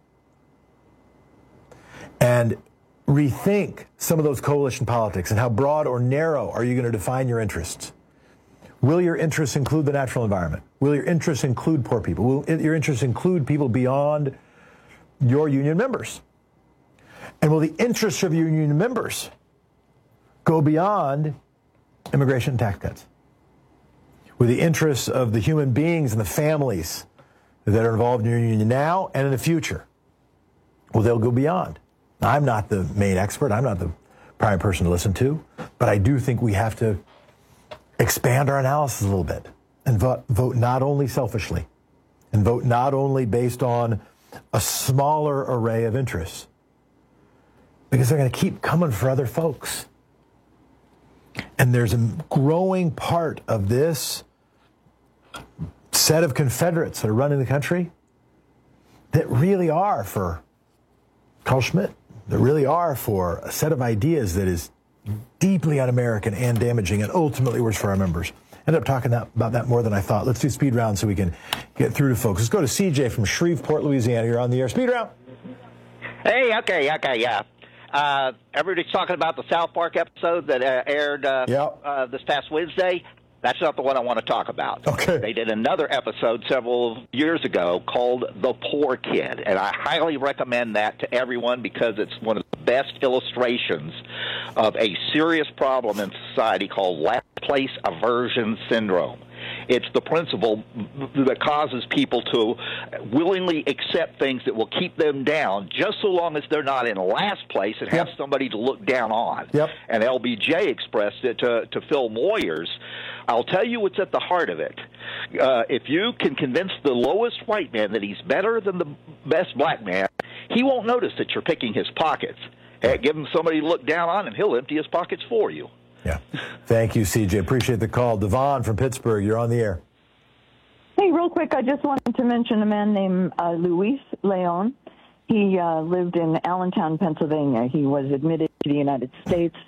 and rethink some of those coalition politics and how broad or narrow are you going to define your interests. Will your interests include the natural environment? Will your interests include poor people? Will your interests include people beyond your union members? And will the interests of your union members go beyond immigration and tax cuts? Will the interests of the human beings and the families that are involved in your union now and in the future, will they go beyond? Now, I'm not the main expert. I'm not the prime person to listen to. But I do think we have to expand our analysis a little bit and vote not only selfishly, and vote not only based on a smaller array of interests, because they're going to keep coming for other folks. And there's a growing part of this set of Confederates that are running the country that really are for Carl Schmitt, that really are for a set of ideas that is deeply un-American and damaging and ultimately worse for our members. Ended up talking about that more than I thought. Let's do speed round so we can get through to folks. Let's go to CJ from Shreveport, Louisiana. You're on the air. Speed round. Hey, okay, yeah. Everybody's talking about the South Park episode that aired this past Wednesday. That's not the one I want to talk about. Okay. They did another episode several years ago called The Poor Kid, and I highly recommend that to everyone because it's one of the best illustrations of a serious problem in society called last place aversion syndrome. It's the principle that causes people to willingly accept things that will keep them down just so long as they're not in last place and have somebody to look down on. And LBJ expressed it to Phil Moyers. I'll tell you what's at the heart of it. If you can convince the lowest white man that he's better than the best black man, he won't notice that you're picking his pockets. Give him somebody to look down on, and he'll empty his pockets for you. Yeah. Thank you, CJ. Appreciate the call. Devon from Pittsburgh, you're on the air. Hey, real quick, I just wanted to mention a man named Luis Leon. He lived in Allentown, Pennsylvania. He was admitted to the United States.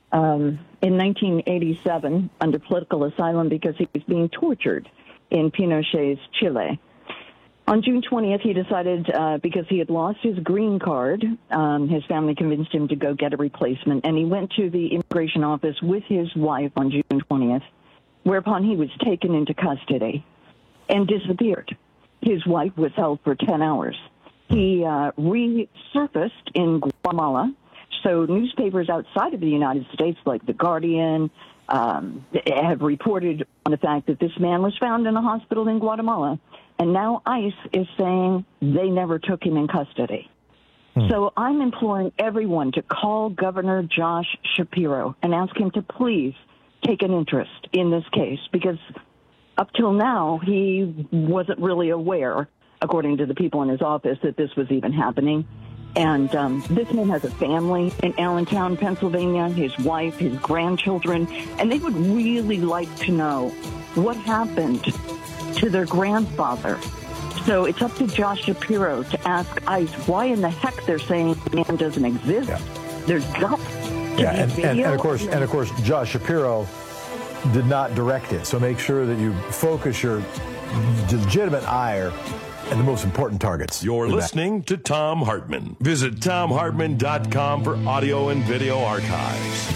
in 1987 under political asylum because he was being tortured in Pinochet's Chile. On June 20th, he decided, because he had lost his green card, his family convinced him to go get a replacement, and he went to the immigration office with his wife on June 20th, whereupon he was taken into custody and disappeared. His wife was held for 10 hours. He resurfaced in Guatemala, so newspapers outside of the United States, like The Guardian, have reported on the fact that this man was found in a hospital in Guatemala. And now ICE is saying they never took him in custody. So I'm imploring everyone to call Governor Josh Shapiro and ask him to please take an interest in this case, because up till now, he wasn't really aware, according to the people in his office, that this was even happening. And this man has a family in Allentown, Pennsylvania, his wife, his grandchildren, and they would really like to know what happened to their grandfather. So it's up to Josh Shapiro to ask ICE why in the heck they're saying the man doesn't exist. Yeah. There's got to be video. And of course, Josh Shapiro did not direct it. So make sure that you focus your legitimate ire at the most important targets. You're listening to Thom Hartmann. Visit ThomHartmann.com for audio and video archives.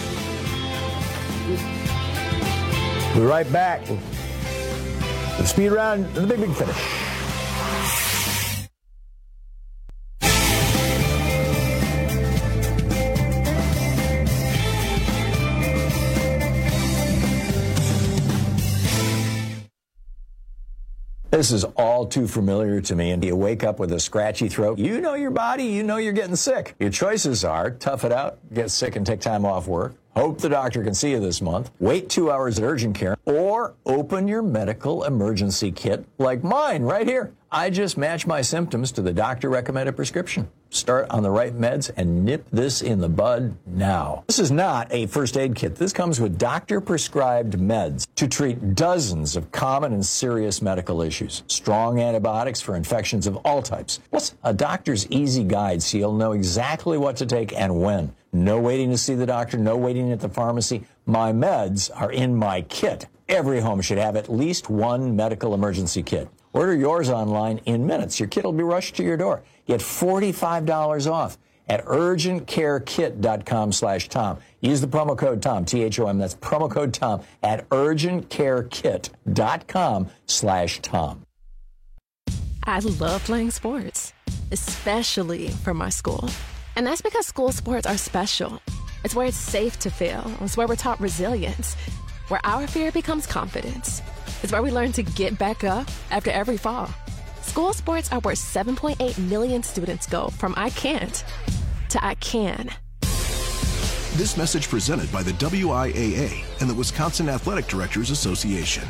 We'll be right back. The speed round and the big finish. This is all too familiar to me. And you wake up with a scratchy throat. You know your body. You know you're getting sick. Your choices are tough it out, get sick and take time off work, hope the doctor can see you this month, wait 2 hours at urgent care, or open your medical emergency kit like mine right here. I just match my symptoms to the doctor-recommended prescription. Start on the right meds and nip this in the bud now. This is not a first aid kit. This comes with doctor-prescribed meds to treat dozens of common and serious medical issues. Strong antibiotics for infections of all types. Plus, a doctor's easy guide so you'll know exactly what to take and when. No waiting to see the doctor, no waiting at the pharmacy. My meds are in my kit. Every home should have at least one medical emergency kit. Order yours online in minutes. Your kit will be rushed to your door. Get $45 off at urgentcarekit.com/Tom. Use the promo code Tom, T-H-O-M. That's promo code Tom at urgentcarekit.com/Tom. I love playing sports, especially for my school. And that's because school sports are special. It's where it's safe to fail. It's where we're taught resilience, where our fear becomes confidence. It's where we learn to get back up after every fall. School sports are where 7.8 million students go from I can't to I can. This message presented by the WIAA and the Wisconsin Athletic Directors Association.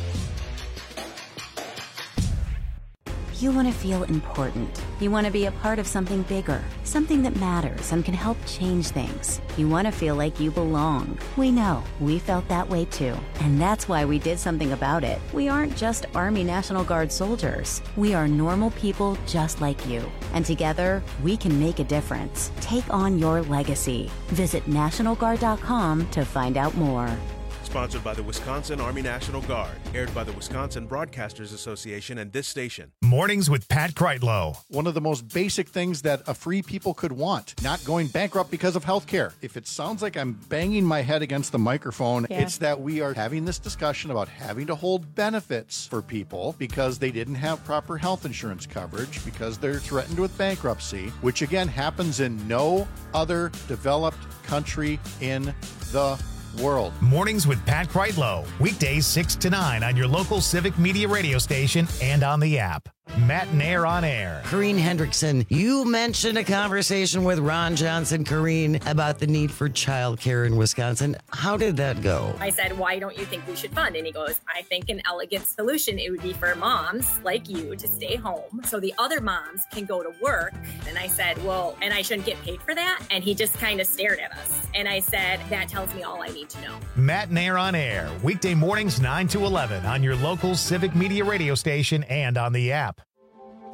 You want to feel important. You want to be a part of something bigger, something that matters and can help change things. You want to feel like you belong. We know. We felt that way too. And that's why we did something about it. We aren't just Army National Guard soldiers. We are normal people just like you. And together, we can make a difference. Take on your legacy. Visit NationalGuard.com to find out more. Sponsored by the Wisconsin Army National Guard. Aired by the Wisconsin Broadcasters Association and this station. Mornings with Pat Kreitlow. One of the most basic things that a free people could want. Not going bankrupt because of health care. If it sounds like I'm banging my head against the microphone, it's that we are having this discussion about having to hold benefits for people because they didn't have proper health insurance coverage, because they're threatened with bankruptcy, which again happens in no other developed country in the world. Mornings with Pat Kreitlow. Weekdays 6 to 9 on your local Civic Media radio station and on the app. Matt and Air on Air. Corrine Hendrickson, you mentioned a conversation with Ron Johnson, Corrine, about the need for childcare in Wisconsin. How did that go? I said, why don't you think we should fund? And he goes, I think an elegant solution, it would be for moms like you to stay home so the other moms can go to work. And I said, well, and I shouldn't get paid for that? And he just kind of stared at us. And I said, that tells me all I need to know. Matt and Air on Air. Weekday mornings 9 to 11 on your local Civic Media radio station and on the app.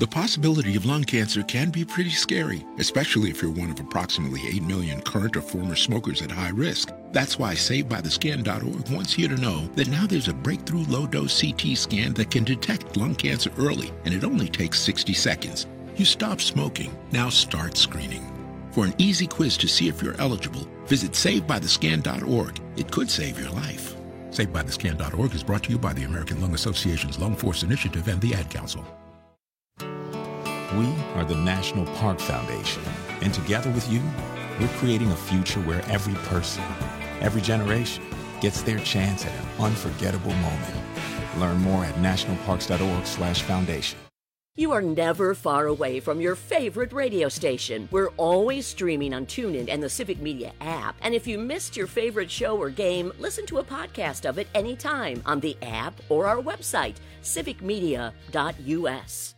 The possibility of lung cancer can be pretty scary, especially if you're one of approximately 8 million current or former smokers at high risk. That's why SaveByTheScan.org wants you to know that now there's a breakthrough low-dose CT scan that can detect lung cancer early, and it only takes 60 seconds. You stop smoking, now start screening. For an easy quiz to see if you're eligible, visit SaveByTheScan.org. It could save your life. SaveByTheScan.org is brought to you by the American Lung Association's Lung Force Initiative and the Ad Council. We are the National Park Foundation, and together with you, we're creating a future where every person, every generation gets their chance at an unforgettable moment. Learn more at nationalparks.org/foundation. You are never far away from your favorite radio station. We're always streaming on TuneIn and the Civic Media app. And if you missed your favorite show or game, listen to a podcast of it anytime on the app or our website, civicmedia.us.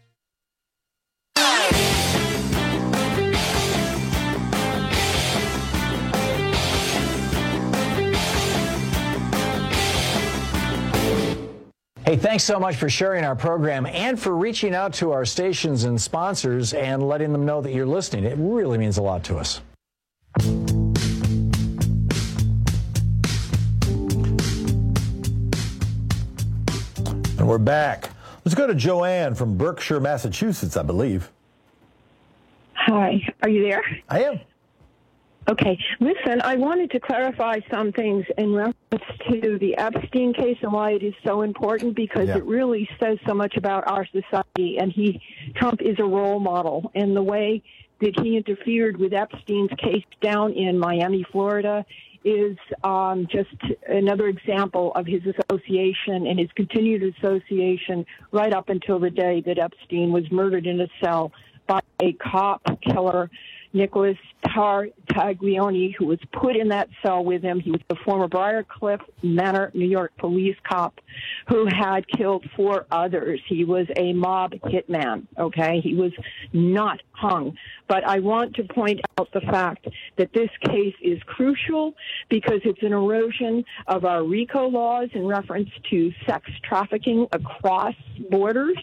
Hey, thanks so much for sharing our program and for reaching out to our stations and sponsors and letting them know that you're listening. It really means a lot to us. And we're back. Let's go to Joanne from Berkshire, Massachusetts, I believe. Hi, are you there? I am. Okay, listen, I wanted to clarify some things in reference to the Epstein case and why it is so important, because it really says so much about our society, and Trump is a role model, and the way that he interfered with Epstein's case down in Miami, Florida, is just another example of his association and his continued association right up until the day that Epstein was murdered in a cell by a cop killer, Nicholas Taglioni, who was put in that cell with him. He was the former Briarcliff Manor, New York police cop who had killed 4 others. He was a mob hitman, okay? He was not hung. But I want to point out the fact that this case is crucial because it's an erosion of our RICO laws in reference to sex trafficking across borders.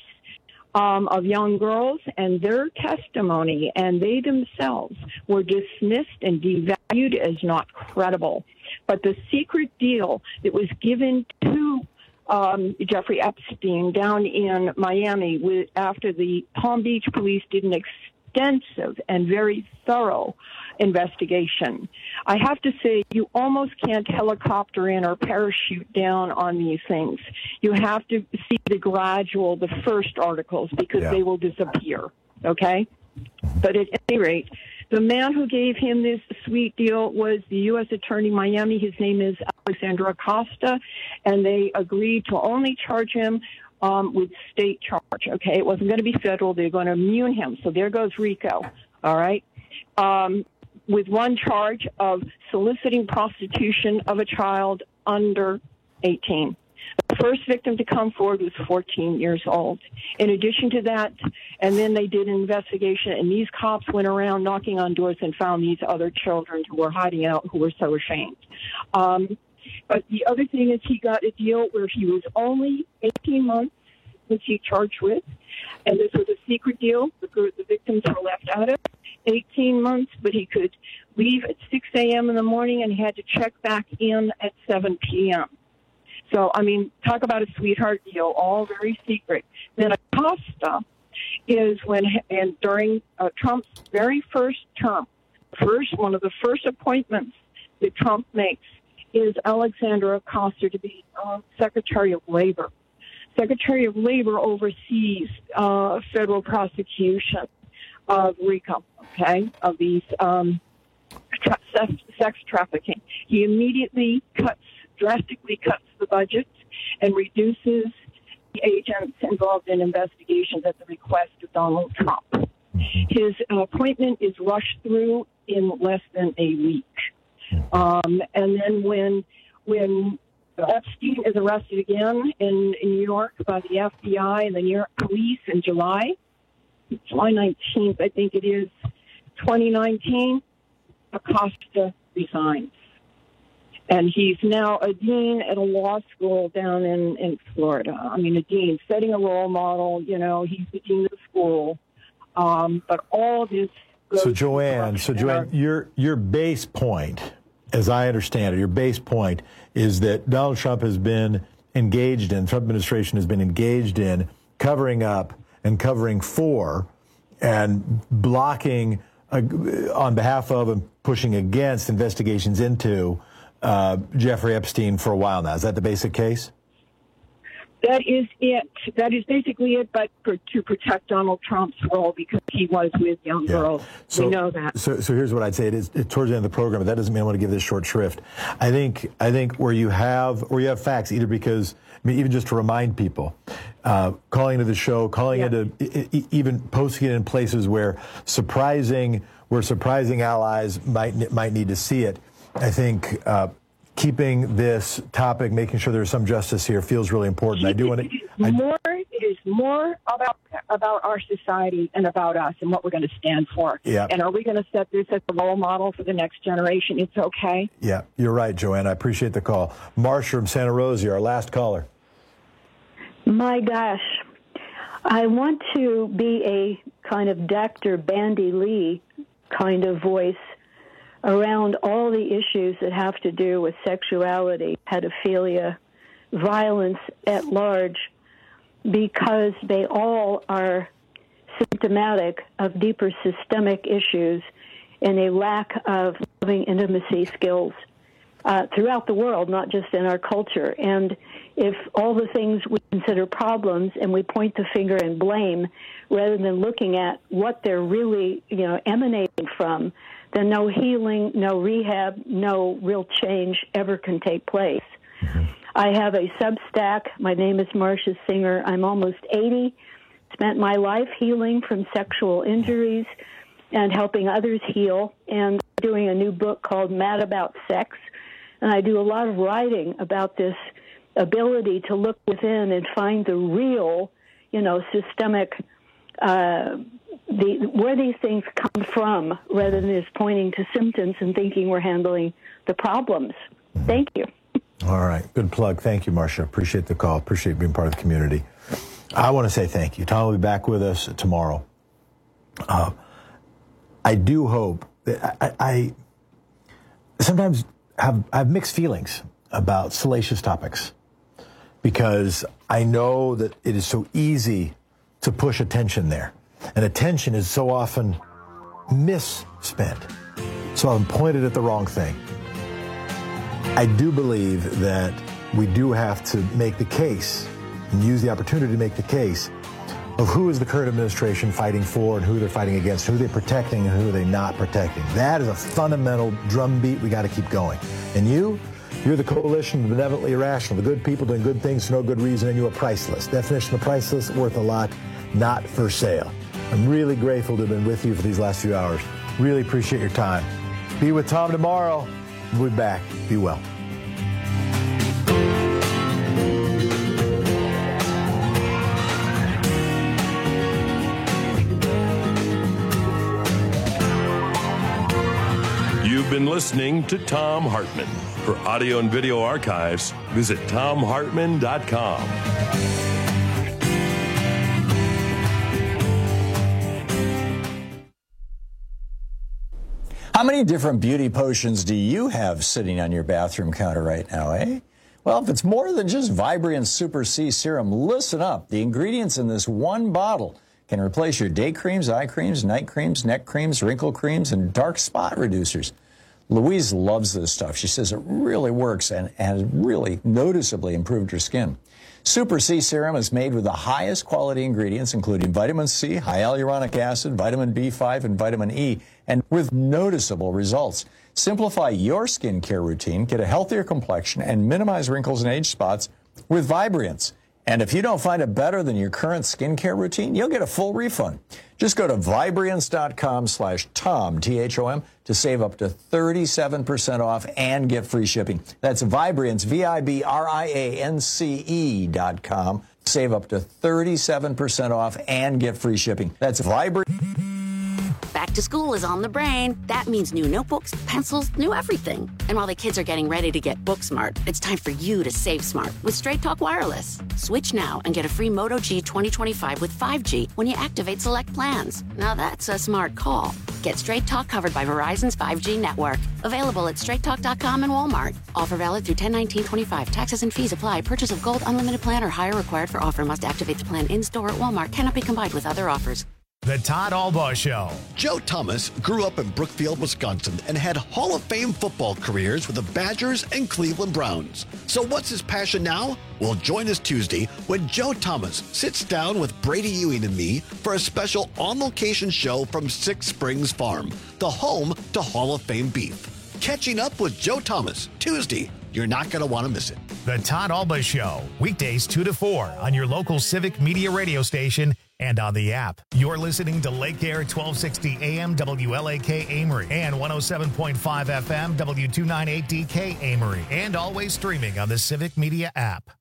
Of young girls, and their testimony, and they themselves were dismissed and devalued as not credible. But the secret deal that was given to Jeffrey Epstein down in Miami after the Palm Beach police did an extensive and very thorough investigation. I have to say, you almost can't helicopter in or parachute down on these things. You have to see the first articles, because they will disappear, okay? But at any rate, the man who gave him this sweet deal was the U.S. Attorney in Miami. His name is Alexandra Acosta, and they agreed to only charge him with state charge, okay? It wasn't going to be federal. They're going to immune him. So there goes RICO, all right? With one charge of soliciting prostitution of a child under 18. The first victim to come forward was 14 years old. In addition to that, and then they did an investigation, and these cops went around knocking on doors and found these other children who were hiding out, who were so ashamed. But the other thing is he got a deal where he was only 18 months, which he charged with, and this was a secret deal. The victims were left out of it. 18 months, but he could leave at 6 a.m. in the morning, and he had to check back in at 7 p.m. So, I mean, talk about a sweetheart deal, all very secret. Then Acosta is during Trump's very first term, one of the first appointments that Trump makes is Alexandra Acosta to be Secretary of Labor. Secretary of Labor oversees federal prosecution of RICO, okay, of these sex trafficking. He immediately drastically cuts the budget and reduces the agents involved in investigations at the request of Donald Trump. His appointment is rushed through in less than a week. And then when Epstein is arrested again in New York by the FBI and the New York police in July 19th, I think it is, 2019, Acosta resigns. And he's now a dean at a law school down in Florida. I mean, a dean, setting a role model. You know, he's the dean of the school. But all this. So Joanne, your base point, as I understand it, your base point is that Donald Trump has been engaged in, Trump administration has been engaged in covering up and covering for and blocking on behalf of and pushing against investigations into Jeffrey Epstein for a while now. Is that the basic case? That is it. That is basically it, but to protect Donald Trump's role because he was with young girls. We know that. So here's what I'd say. It's towards the end of the program, but that doesn't mean I want to give this short shrift. I think where you have facts, either because, I mean, even just to remind people, calling into the show, calling into, even posting it in places where surprising allies might need to see it. I think keeping this topic, making sure there's some justice here, feels really important. I do want to. It is more about our society and about us and what we're going to stand for. Yeah. And are we going to set this as a role model for the next generation? It's okay. Yeah, you're right, Joanne. I appreciate the call. Marsha from Santa Rosa, our last caller. My gosh, I want to be a kind of Dr. Bandy Lee kind of voice around all the issues that have to do with sexuality, pedophilia, violence at large, because they all are symptomatic of deeper systemic issues and a lack of loving intimacy skills throughout the world, not just in our culture. And if all the things we consider problems and we point the finger and blame rather than looking at what they're really, emanating from, then no healing, no rehab, no real change ever can take place. Mm-hmm. I have a Substack. My name is Marsha Singer. I'm almost 80. Spent my life healing from sexual injuries and helping others heal, and doing a new book called Mad About Sex. And I do a lot of writing about this ability to look within and find the real, systemic where these things come from, rather than just pointing to symptoms and thinking we're handling the problems. Thank you. All right. Good plug. Thank you, Marsha. Appreciate the call. Appreciate being part of the community. I want to say thank you. Tom will be back with us tomorrow. I do hope that I sometimes have mixed feelings about salacious topics, because I know that it is so easy to push attention there. And attention is so often misspent, so often pointed at the wrong thing. I do believe that we do have to make the case and use the opportunity to make the case of who is the current administration fighting for and who they're fighting against, who they're protecting and who are they not protecting. That is a fundamental drumbeat we got to keep going. And you're the coalition of the benevolently irrational, the good people doing good things for no good reason, and you are priceless. Definition of priceless, worth a lot, not for sale. I'm really grateful to have been with you for these last few hours. Really appreciate your time. Be with Tom tomorrow. We'll be back. Be well. You've been listening to Thom Hartmann. For audio and video archives, visit ThomHartmann.com. How many different beauty potions do you have sitting on your bathroom counter right now, eh? Well, if it's more than just Vibrant Super C Serum, listen up. The ingredients in this one bottle can replace your day creams, eye creams, night creams, neck creams, wrinkle creams, and dark spot reducers. Louise loves this stuff. She says it really works and has really noticeably improved her skin. Super C Serum is made with the highest quality ingredients, including vitamin C, high hyaluronic acid, vitamin B5, and vitamin E, and with noticeable results. Simplify your skincare routine, get a healthier complexion, and minimize wrinkles and age spots with Vibrance. And if you don't find it better than your current skincare routine, you'll get a full refund. Just go to Vibrance.com/Tom, T-H-O-M, to save up to 37% off and get free shipping. That's Vibrance, VIBRANCE.com. Save up to 37% off and get free shipping. That's Vibrance. Back to school is on the brain. That means new notebooks, pencils, new everything. And while the kids are getting ready to get book smart, it's time for you to save smart with Straight Talk Wireless. Switch now and get a free Moto G 2025 with 5G when you activate select plans. Now that's a smart call. Get Straight Talk covered by Verizon's 5G network. Available at straighttalk.com and Walmart. Offer valid through 10/19/25. Taxes and fees apply. Purchase of Gold Unlimited plan or higher required for offer. Must activate the plan in-store at Walmart. Cannot be combined with other offers. The Todd Albaugh Show. Joe Thomas grew up in Brookfield, Wisconsin, and had Hall of Fame football careers with the Badgers and Cleveland Browns. So what's his passion now? Well, join us Tuesday when Joe Thomas sits down with Brady Ewing and me for a special on-location show from Six Springs Farm, the home to Hall of Fame beef. Catching up with Joe Thomas, Tuesday. You're not going to want to miss it. The Todd Albaugh Show, weekdays 2 to 4 on your local Civic Media radio station and on the app. You're listening to Lake Air 1260 AM WLAK Amory and 107.5 FM W298DK Amory, and always streaming on the Civic Media app.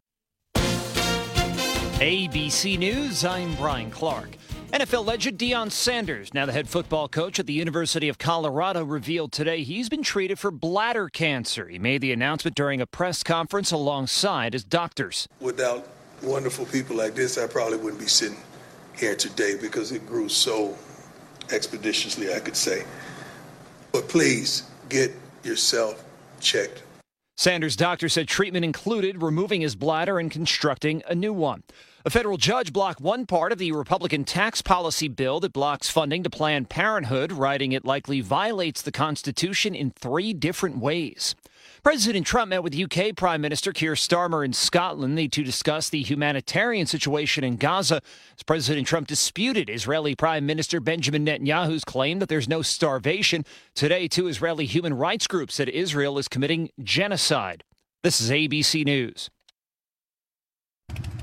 ABC News, I'm Brian Clark. NFL legend Deion Sanders, now the head football coach at the University of Colorado, revealed today he's been treated for bladder cancer. He made the announcement during a press conference alongside his doctors. Without wonderful people like this, I probably wouldn't be sitting here today because it grew so expeditiously, I could say. But please get yourself checked. Sanders' doctor said treatment included removing his bladder and constructing a new one. A federal judge blocked one part of the Republican tax policy bill that blocks funding to Planned Parenthood, writing it likely violates the Constitution in 3 different ways. President Trump met with UK Prime Minister Keir Starmer in Scotland to discuss the humanitarian situation in Gaza, as President Trump disputed Israeli Prime Minister Benjamin Netanyahu's claim that there's no starvation. Today, 2 Israeli human rights groups said Israel is committing genocide. This is ABC News.